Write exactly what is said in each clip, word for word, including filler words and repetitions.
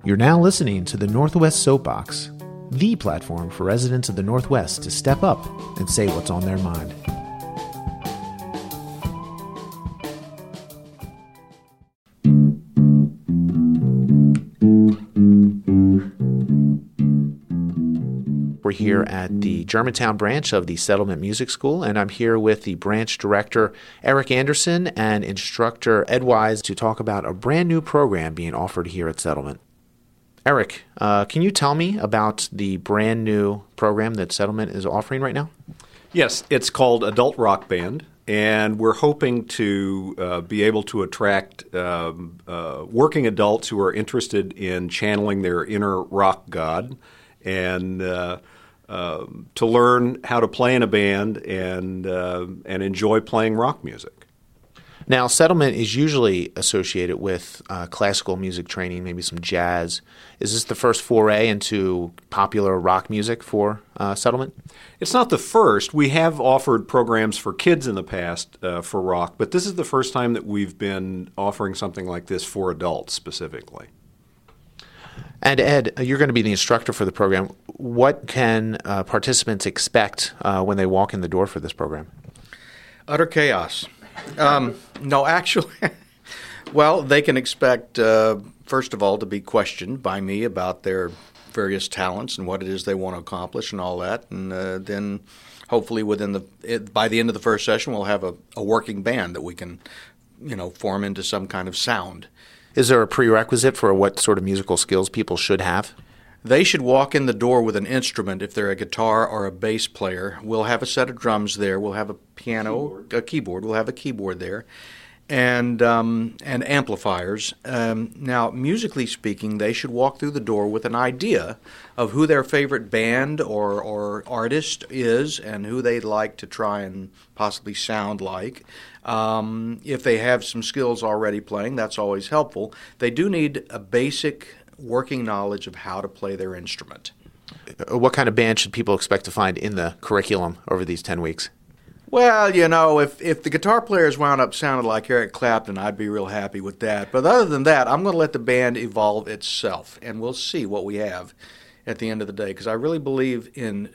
You're now listening to the Northwest Soapbox, the platform for residents of the Northwest to step up and say what's on their mind. We're here at the Germantown branch of the Settlement Music School, and I'm here with the branch director, Eric Anderson, and instructor Ed Wise to talk about a brand new program being offered here at Settlement. Eric, uh, can you tell me about the brand new program that Settlement is offering right now? Yes, it's called Adult Rock Band, and we're hoping to uh, be able to attract um, uh, working adults who are interested in channeling their inner rock god and uh, uh, to learn how to play in a band and uh, and enjoy playing rock music. Now, Settlement is usually associated with uh, classical music training, maybe some jazz. Is this the first foray into popular rock music for uh, Settlement? It's not the first. We have offered programs for kids in the past uh, for rock, but this is the first time that we've been offering something like this for adults specifically. And Ed, you're going to be the instructor for the program. What can uh, participants expect uh, when they walk in the door for this program? Utter chaos. Um, no, actually, well, they can expect, uh, first of all, to be questioned by me about their various talents and what it is they want to accomplish and all that. And uh, then hopefully within the it, by the end of the first session, we'll have a, a working band that we can, you know, form into some kind of sound. Is there a prerequisite for what sort of musical skills people should have? They should walk in the door with an instrument if they're a guitar or a bass player. We'll have a set of drums there. We'll have a piano, keyboard. a keyboard. We'll have a keyboard there, and um, and amplifiers. Um, now, musically speaking, they should walk through the door with an idea of who their favorite band or, or artist is and who they'd like to try and possibly sound like. Um, if they have some skills already playing, that's always helpful. They do need a basic working knowledge of how to play their instrument. What kind of band should people expect to find in the curriculum over these ten weeks? Well, you know, if, if the guitar players wound up sounding like Eric Clapton, I'd be real happy with that. But other than that, I'm going to let the band evolve itself, and we'll see what we have at the end of the day, because I really believe in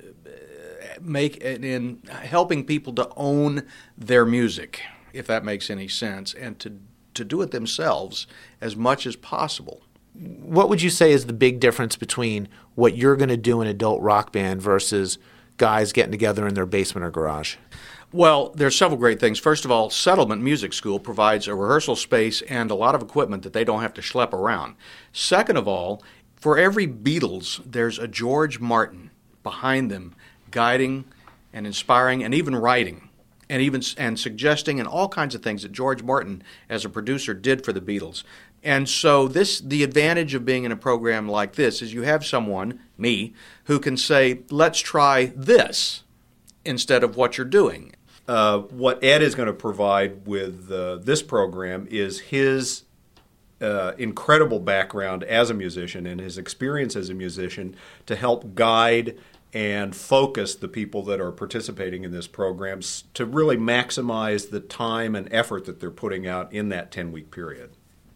make in helping people to own their music, if that makes any sense, and to to do it themselves as much as possible. What would you say is the big difference between what you're going to do in adult rock band versus guys getting together in their basement or garage? Well, there's several great things. First of all, Settlement Music School provides a rehearsal space and a lot of equipment that they don't have to schlep around. Second of all, for every Beatles, there's a George Martin behind them, guiding and inspiring and even writing and even and suggesting and all kinds of things that George Martin, as a producer, did for the Beatles. And so this, the advantage of being in a program like this is you have someone, me, who can say, let's try this instead of what you're doing. Uh, what Ed is going to provide with uh, this program is his uh, incredible background as a musician and his experience as a musician to help guide and focus the people that are participating in this program to really maximize the time and effort that they're putting out in that ten-week period.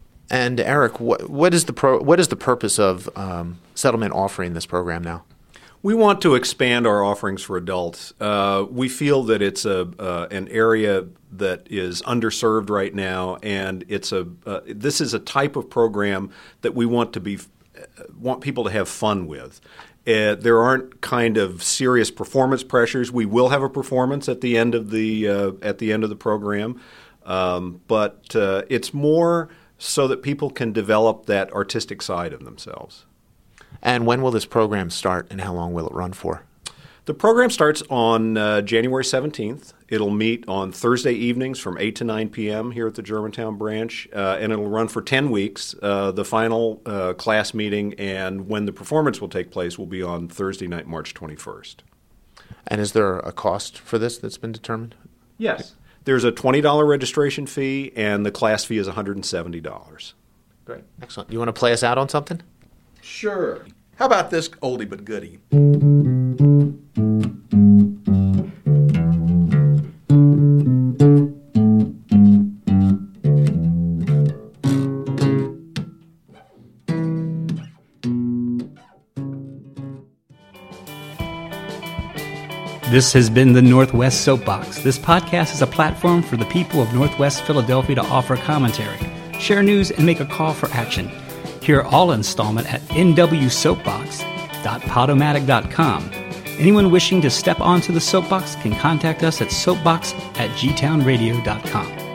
And Eric, what, what is the pro, what is the purpose of um, Settlement offering this program now? We want to expand our offerings for adults. Uh, we feel that it's a uh, an area that is underserved right now, and it's a uh, this is a type of program that we want to be want people to have fun with. Uh, there aren't kind of serious performance pressures. We will have a performance at the end of the uh, at the end of the program, um, but uh, it's more so that people can develop that artistic side of themselves. And when will this program start, and how long will it run for? The program starts on uh, January seventeenth. It'll meet on Thursday evenings from eight to nine p.m. here at the Germantown branch, uh, and it'll run for ten weeks. Uh, the final uh, class meeting and when the performance will take place will be on Thursday night, March twenty-first. And is there a cost for this that's been determined? Yes. There's a twenty dollars registration fee, and the class fee is one hundred seventy dollars. Great. Excellent. You want to play us out on something? Sure. How about this oldie but goodie? This has been the Northwest Soapbox. This podcast is a platform for the people of Northwest Philadelphia to offer commentary, share news, and make a call for action. Hear all installment at n w soapbox dot podomatic dot com. Anyone wishing to step onto the soapbox can contact us at soapbox at g town radio dot com.